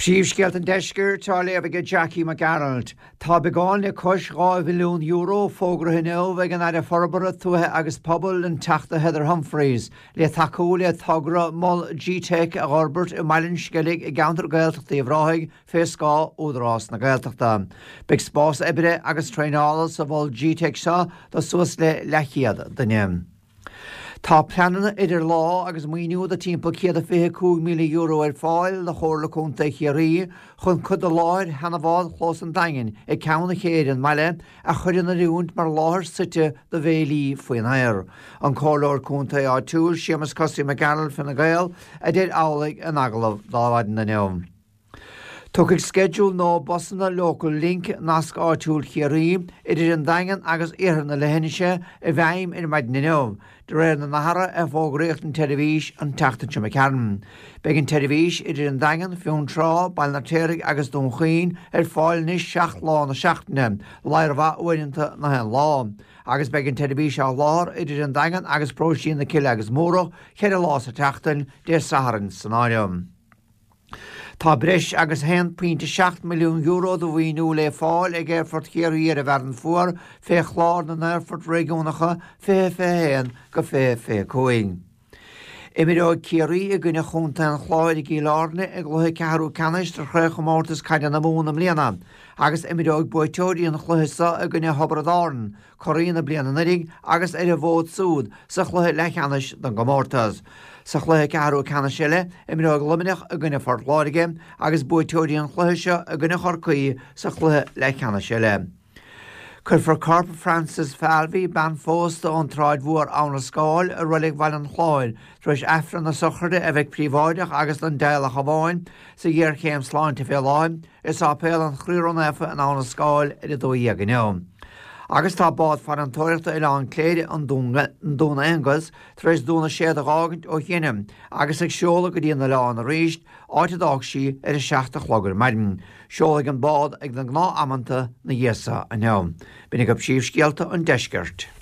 Príomhscéalt an deisceir tá léamh Jackie McArnold. Tá beagán le cos €2 milliún fógratha nua bheith an aire forbara tuatha agus pobl an teachta Heather Humphreys le takeú le tagra mol G-Tech a Robert I mailin scilig I gantar gaeltachta I bhráthig fé scá údarás na gaeltachta. Big spás ebre agus treinála sa bhil G-Tech seo do suas le lechiad danim. Tá pleanana idir lá agus muoinú a timppla €125 milliún ar fáil le chóirla chunta chiarí chun chud a láir hena bhád chlós an dain I ceanna chéan meile a chuidir na riúnt mar láthir site do bhéilí faoin air. An cóir chunta á túr siamas cosí McGarrel fin na gael a déad álaigh an agalah dáhaid na neom. Tuigh schedule nó bosanna local link nasc áitiúil chiarí idir an dagan agus iarna le henise I bheim in maid na neom. De réir na nahara a fógraíocht an televís an teachtain se McCarran. Begin televís idir an dagan fiún trá bail na téirigh agus don chuoin fáil níos 7 lá na seachtaine, leir bha uairinta na hen lá. Agus begin televís á lár idir an dagan agus prósín na cill agus mórach cheir a lá sa teachtain déir Saharan scenárium. Tá breis agus €7.7 milliún do bhíú le fáil ag Airfort chéirí ar a bhean fuair fé chlár na Airfort réigiúnacha fé féin go fé cóing. Imiróid céirí a gine chunta an chláir í lárne ag gluthe cearú canis tar chréch mórtas caiide na múna mlíana, agus imiróid buitóirí an chluthesa a gine hobradáin, choína bliana narig agus ar a bhód súd sa chluthe lechanis don gomórtas. Sa chluthe cearú cana seile imiróid luminech a gine fortláige agus buitóirí an chluthese a gine chorcaí sa chluthe lechana seile. Cur Carp Francis Falvey ban fósta an tráid mhuar an na scáil a rulig bhail an chláil tris efran na sochirde a bheith príomháideach agus an déile chabháin sa dhéar chéim sláinte fé láim is ápéil an chríron efa an na scáil I do dhéag Agus tá bád far an tóirta I an cléide an dúna angus tris dúna séad agágant ó chéinem agus ag seola go dtíana le an ríist áitidág si ar a 7 chlogar maidin. Seola an bád ag na gná amanta na dhéasa a neam. Bínig go síomhscéalta an deisceart.